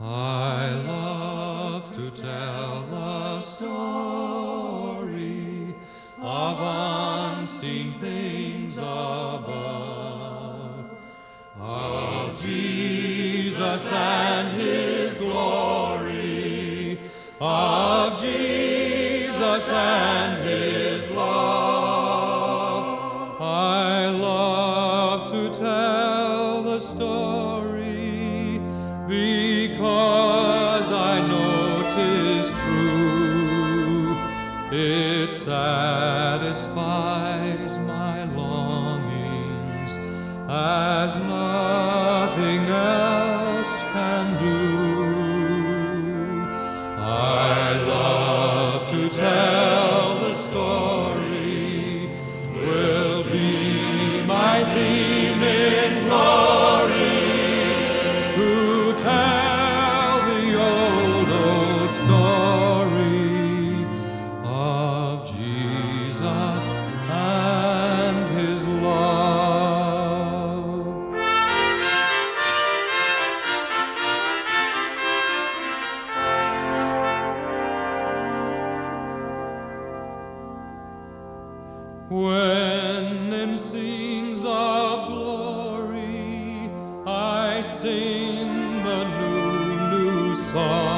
I love to tell a story of unseen things above, of Jesus and His glory, of Jesus and His love. I love to tell the story because I know 'tis true. It satisfies my longings as nothing else can do. I love to tell the story, 'twill be my theme in glory, to tell the old story of Jesus and His love. When in scenes of glory I sing the new song,